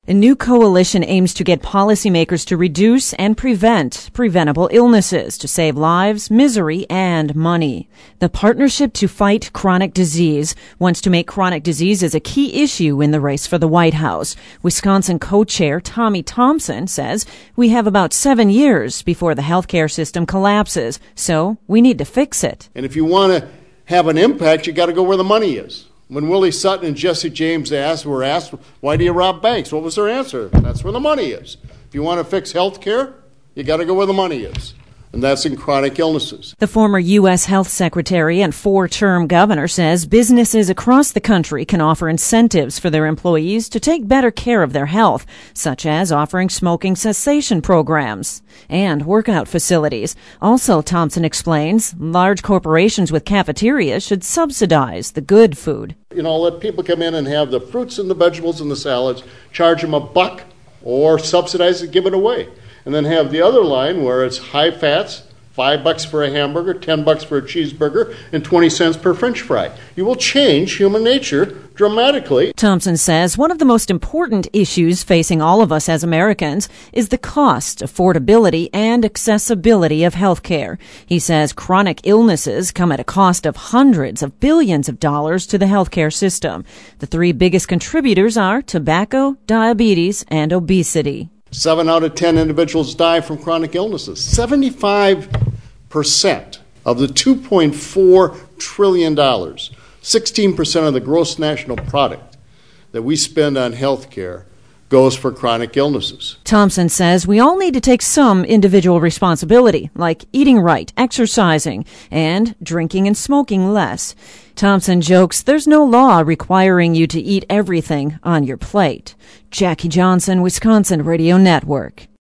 A new coalition aims to get policymakers to reduce and prevent preventable illnesses to save lives, misery, and money. The Partnership to Fight Chronic Disease wants to make chronic diseases a key issue in the race for the White House. Wisconsin co-chair Tommy Thompson says we have about 7 years before the healthcare system collapses, so we need to fix it. And if you want to have an impact, you got to go where the money is. When Willie Sutton and Jesse James were asked, why do you rob banks? What was their answer? That's where the money is. If you want to fix health care, you got to go where the money is. And that's in chronic illnesses. The former U.S. Health Secretary and 4-term governor says businesses across the country can offer incentives for their employees to take better care of their health, such as offering smoking cessation programs and workout facilities. Also, Thompson explains, large corporations with cafeterias should subsidize the good food. Let people come in and have the fruits and the vegetables and the salads, charge them $1 or subsidize it, give it away. And then have the other line where it's high fats, $5 for a hamburger, $10 for a cheeseburger, and 20 cents per French fry. You will change human nature dramatically. Thompson says one of the most important issues facing all of us as Americans is the cost, affordability, and accessibility of health care. He says chronic illnesses come at a cost of hundreds of billions of dollars to the healthcare system. The 3 biggest contributors are tobacco, diabetes, and obesity. 7 out of 10 individuals die from chronic illnesses. 75% of the $2.4 trillion, 16% of the gross national product that we spend on health care goes for chronic illnesses. Thompson says we all need to take some individual responsibility, like eating right, exercising, and drinking and smoking less. Thompson jokes there's no law requiring you to eat everything on your plate. Jackie Johnson, Wisconsin Radio Network.